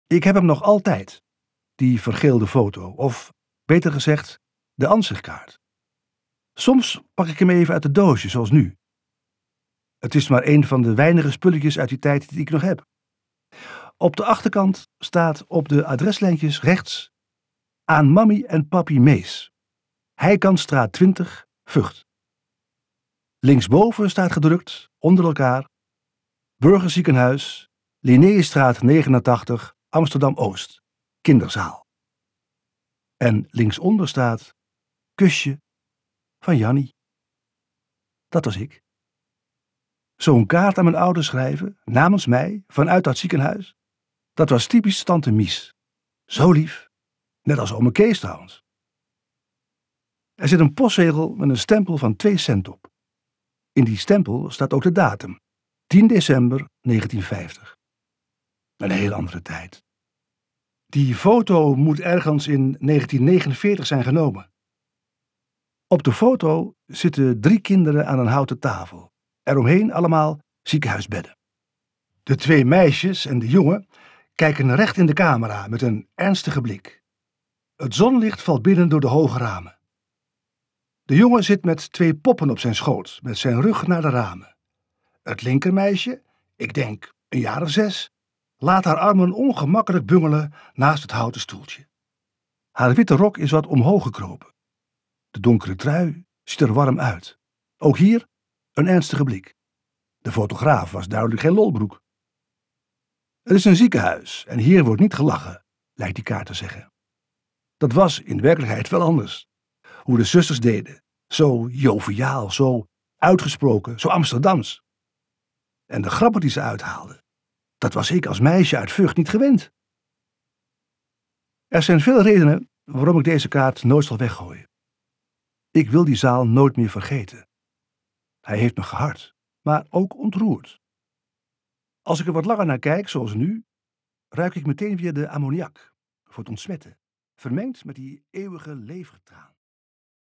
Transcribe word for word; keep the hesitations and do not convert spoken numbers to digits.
Ik heb hem nog altijd, die vergeelde foto, of beter gezegd, de ansichtkaart. Soms pak ik hem even uit de doosje, zoals nu. Het is maar een van de weinige spulletjes uit die tijd die ik nog heb. Op de achterkant staat op de adreslijntjes rechts: aan Mammy en Papi Mees, Heikantstraat twintig, Vught. Linksboven staat gedrukt, onder elkaar: Burgerziekenhuis, Linnaeusstraat negenentachtig, Amsterdam-Oost, kinderzaal. En linksonder staat: kusje van Jannie. Dat was ik. Zo'n kaart aan mijn ouders schrijven, namens mij, vanuit dat ziekenhuis, dat was typisch tante Mies. Zo lief, net als ome Kees trouwens. Er zit een postzegel met een stempel van twee cent op. In die stempel staat ook de datum, tien december negentienvijftig. Een heel andere tijd. Die foto moet ergens in negentien negenenveertig zijn genomen. Op de foto zitten drie kinderen aan een houten tafel. Eromheen allemaal ziekenhuisbedden. De twee meisjes en de jongen kijken recht in de camera met een ernstige blik. Het zonlicht valt binnen door de hoge ramen. De jongen zit met twee poppen op zijn schoot, met zijn rug naar de ramen. Het linkermeisje, ik denk een jaar of zes, laat haar armen ongemakkelijk bungelen naast het houten stoeltje. Haar witte rok is wat omhoog gekropen. De donkere trui ziet er warm uit. Ook hier een ernstige blik. De fotograaf was duidelijk geen lolbroek. Het is een ziekenhuis en hier wordt niet gelachen, lijkt die kaart te zeggen. Dat was in werkelijkheid wel anders. Hoe de zusters deden. Zo joviaal, zo uitgesproken, zo Amsterdams. En de grappen die ze uithaalden, dat was ik als meisje uit Vught niet gewend. Er zijn veel redenen waarom ik deze kaart nooit zal weggooien. Ik wil die zaal nooit meer vergeten. Hij heeft me gehard, maar ook ontroerd. Als ik er wat langer naar kijk, zoals nu, ruik ik meteen weer de ammoniak voor het ontsmetten, vermengd met die eeuwige levertraan.